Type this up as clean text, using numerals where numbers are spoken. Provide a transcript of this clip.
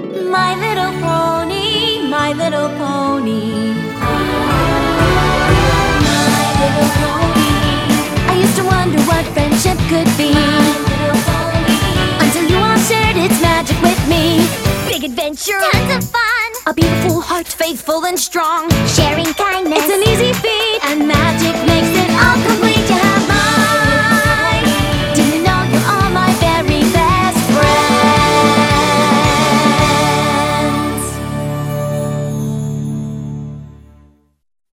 My little pony, my little pony. My little pony. I used to wonder what friendship could be. My little pony. Until you all shared its magic with me. Big adventure, tons of fun. A beautiful heart, faithful and strong. Sharing kindness, it's an easy feat, and magic